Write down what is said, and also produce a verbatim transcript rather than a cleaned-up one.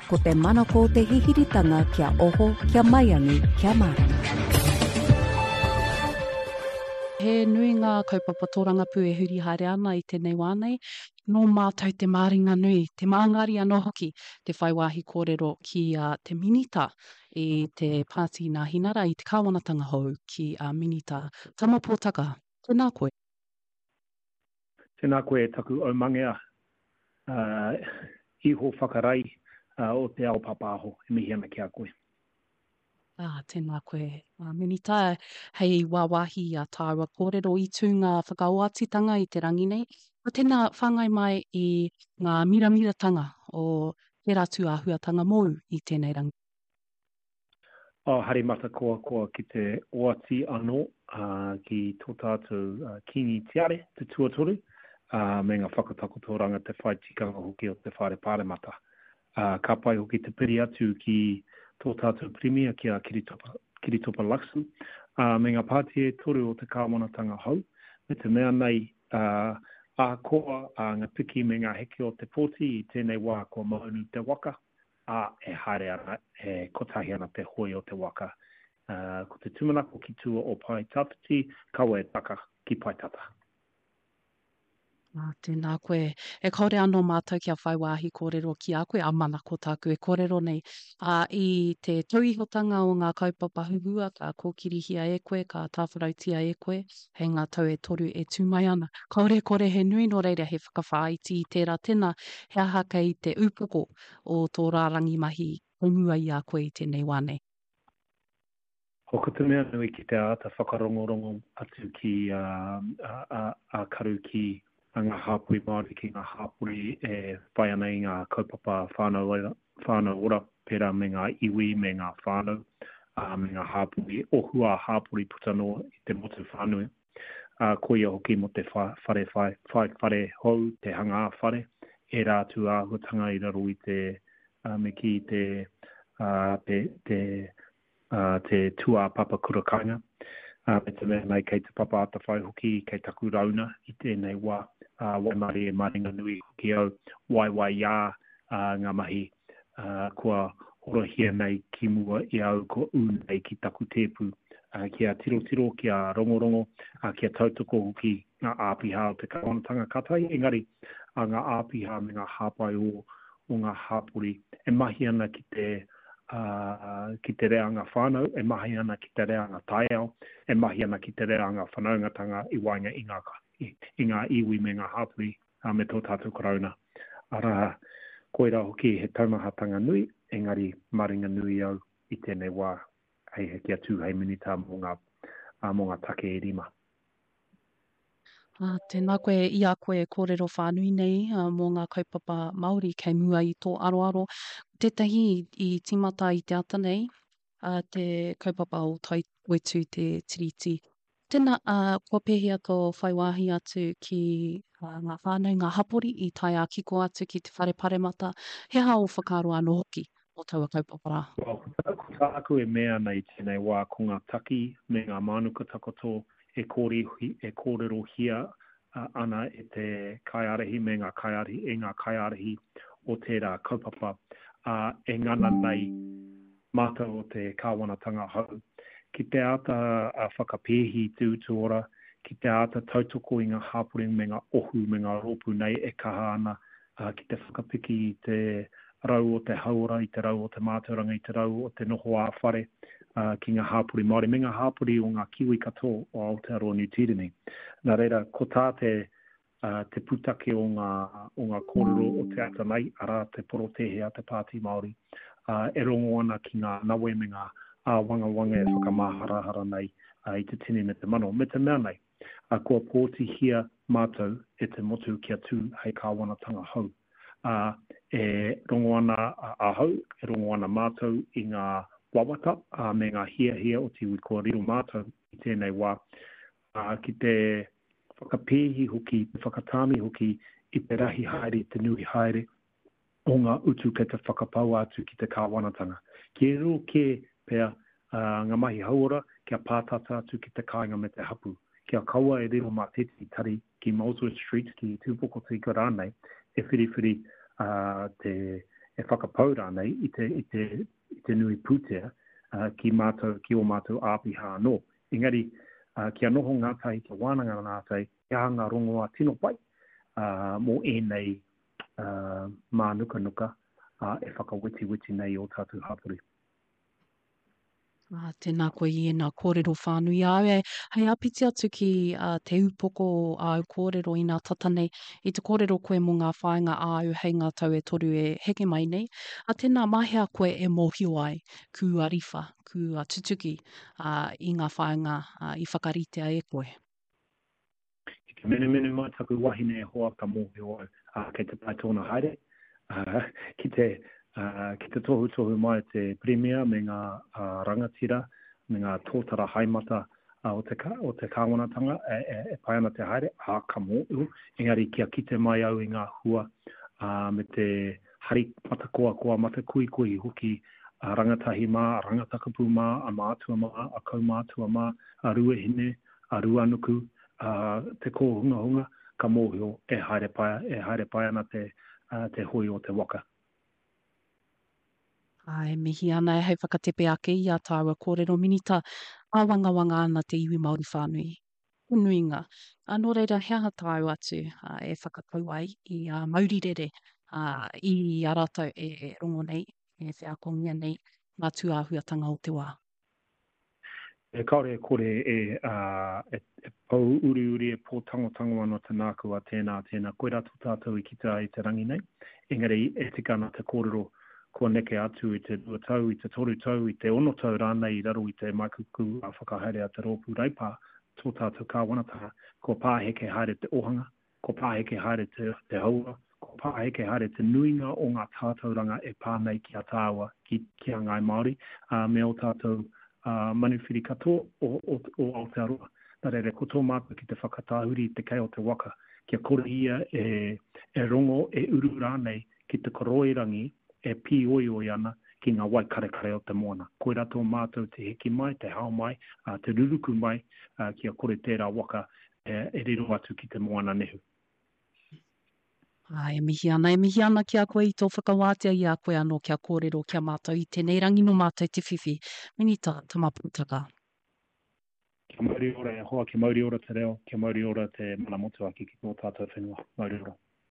ko te manako o te hihiritanga kia oho, kia maiangi, kia marama. He nui ngā kaupapa tōranga pū e huri haere ana i tēnei wānei, nō mātou te māringa nui, te māngari anō hoki, te whaiwāhi kōrero ki uh, te minita i te pāti nā hinara i te kāwanatanga hou ki a uh, minita Tamapōtaka. Tēnā koe. Tēnā koe taku o mangea uh, iho whakarai uh, o te ao papāho e mihi ana ki a koe. Ah, tēnā koe. Uh, minita, hei wāwahi a tāua kōrero i tū ngā whakaoatitanga i te rangi nei. O tēnā whāngai mai i ngā miramiratanga o te ratu āhuatanga mou i tēnei rangi. Oh, hari mata koa koa ki te oati anō uh, ki tō tātou uh, kini tiare, te tuatoru, uh, me ngā whakatakotoranga te whai tikanga hoki o te whare pāremata. Uh, ka pai hoki te piri atu ki tō tātou primia ki a Kiritopa, Kiritopa Luxon, uh, me ngā pātie toru o te kāwanatanga hou, me te mea nei uh, a koa a ngā piki me ngā heke o te pōti i tēnei wā ko maunu te waka, a e haere ana, e kotahi ana te hoi o te waka. Uh, ko te tumanako ki tua o pai tāpiti, kaua e taka ki pai tata. Ah, tēnā koe. E kaore anō mātou kia whaiwāhi kōrero ki a koe, a mana ko tāku e kōrero nei. Uh, I te tauihotanga o ngā kaupapa huhua, ka kōkirihia e koe, ka tāwharautia e koe, hei ngā tau e toru e tūmai ana. Kaore kore he nui no reira he whakawhāiti i tērā tēnā, he ahaka i te upoko o tō rārangi mahi, omua i a koe i tēnei wānei. Hoko te mea nui ki te ata whakarongorongo atu ki uh, a, a, a karu ki ngā hāpuri Māori ki ngā hāpuri e whai ana i ngā kaupapa whānau, whānau ora, pera me ngā iwi, me ngā whānau, uh, me ngā hāpuri, ohua hāpuri putanoa i te motu whānui. Uh, koia hoki mo te whare, whare, whai whare hou, te hanga whare, e rātu āhuatanga i raro i te, uh, me ki te, uh, te, te, uh, te tua papa kurakanga. Uh, me te mea nei kei te papa ata whai hoki, kei taku rauna i tēnei wā. Uh, waimari e maringa nui ki au wai wai ia uh, ngā mahi uh, kua horohia nei ki mua i au ko u nei ki taku tēpu uh, ki a tiro tiro, ki a rongorongo, uh, ki a tautoko ki ngā āpiha o te kawanatanga katai, engari uh, ngā āpiha me ngā hāpai o, o ngā hāpuri e mahi ana ki te uh, ki te reanga whānau, e mahi ana ki te reanga taiao, e mahi ana ki te reanga whanaungatanga i wainga i ngā ka. I, i ngā iwi me ngā hāpuri uh, me tō tātou karauna. Ara, koera hoki he taumahatanga nui, engari maringa nui au i tēnei wā hei heki atu hei minita mō ngā, uh, mō ngā take e rima. Ah, tēnā koe i a koe kōrero whānui nei uh, mō ngā kaupapa Māori kei mua i tō aroaro. Tētahi i timata i te ata nei, uh, te kaupapa o tai wetu te tiriti. Tēnā, uh, kua pehia tō whaiwāhi atu ki uh, ngā whānau, ngā hapori i tai a kiko atu ki te whare paremata. He hao whakaro anō hoki o taua kaupapara. Well, ko tāku e mea nei tēnei wā ko ngā taki me ngā mānuka takoto e, kōri, e kōrero hia uh, ana e te kaiarehi me ngā kaiarehi, e ngā kaiarehi o tērā kaupapa uh, e ngana nei mātou o te kāwanatanga hau. Ki te ata a whakapehi tū tuora, ki te ata tautoko i ngā hāpuri me ngā ohu me ngā ropu nei e kaha ana, uh, ki te whakapiki i te rau o te haura, i te rau o te mātauranga, i te rau o te noho āwhare, uh, ki ngā hāpuri Māori, me ngā hāpuri o ngā kiwi kato o Aotearoa New Tirini. Nā reira, ko tā te, uh, te putake o ngā, o ngā kōrero o te ata nei, ara te porotehe a te pāti Māori, uh, e rongo ana ki ngā nawe me ngā a uh, wanga wanga e whakamāharahara nei uh, i te tini me te mano. Me te mea nei, uh, kua pōti hia mātou e te motu kia tū hei kāwanatanga hou. Uh, e rongo ana uh, a hou, e rongo ana mātou i ngā wawata, uh, me ngā hia hia o te ui kua riro mātou i tēnei wā. Uh, ki te whakapehi hoki, whakatāmi hoki i te rahi haere, te nui haere, o ngā utu ke te whakapau atu ki te kāwanatanga. Ki ro ke pea uh, ngā mahi hauora, kia pātata atu ki te kāinga me te hapu. Kia kaua e riro mā teti tari ki Molesworth Street, ki tūpoko te Garānei, e whiriwhiri uh, te e whakapaura nei i te, i te, i te nui pūtea uh, ki, mātou, ki o mātou āpiha no. Engari, uh, kia noho ngātai te wānanga ngātai, kia ngā rongo a tino pai, uh, mō e nei uh, mā nuka nuka, uh, e whakawiti witi nei o tātou hapuri. Ah, tēnā koe i ena kōrero whānui au e. Hei apiti atu ki uh, te upoko au kōrero i nā tata nei, i te kōrero koe mō ngā whāinga au hei ngā tau e toru e heke mai nei. A tēnā mahea koe e mōhio ai, ku a riwha, ku a tutuki uh, i ngā whāinga uh, i whakaritea e koe. Ki te mene mene mai taku wahine e hoa ka mōhio au, uh, kei te pai tōna haere, uh, ki te Uh, ki te tohu tohu mai te premier me ngā uh, rangatira, me ngā tōtara haimata uh, o, te ka, o te kāwanatanga e, e, e pai ana te haere, a ka mōu, engari kia kite mai au i ngā hua uh, me te hari matakoa koa mata kui kui hoki uh, rangatahi mā, rangatakapu mā, a mātua mā, a kau mātua mā, a rua hine, a rua nuku, uh, te kōhunga hunga, ka mōhio e haere pai, e haere pai ana te, uh, te hoi o te waka. Ai, mihi ana e hei whakatepe ake i a tāua kōrero minita a wanga wanga ana te iwi Māori whānui. Unuinga. Anō reira hea tāu atu uh, e whakakau ai i uh, maurirere uh, i a rātou e, e rongo nei, e whiakongia nei ngā tuāhuatanga o te wā. E kaore e kore e, uh, e, e pau uri uri e pō tango tango ana te nākua tēnā tēnā koe rātu tātou i kita i te rangi nei. Engari e tika ana te kōrero kua neke atu i te dua tau, i te toru tau, i te ono tau rānei i raro i te maikuku a whakahaere a te rōpū reipā, tō tātou kāwanataha, ko pāheke haere te ohanga, ko pāheke haere te, te haura, ko pāheke haere te nuinga o ngā tātauranga e pānei ki a tāua ki, ki a ngai Māori, uh, me o tātou uh, manuwhiri katoa o, o, o Aotearoa. Nā reire, ko tō mātua ki te whakatāhuri te kei o te waka, kia kore ia e, e rongo e uru rānei ki te koroirangi e pi oi oi ana ki ngā wai kare kare o te moana. Koe rato mātou te heki mai, te hao mai, uh, te ruruku mai, uh, kia kore tērā waka e, e riro atu ki te moana nehu. Ai, e mihi ana, e mihi ana ki a koe i tō whakawātea i a koe anō kia kōrero kia mātou i tēnei rangi no mātou te whiwhi. Minita, tama pūtaka. Kia mauri ora e hoa, kia mauri ora te reo, kia mauri ora te mana motu aki ki tō tātou whenua. Mauri ora.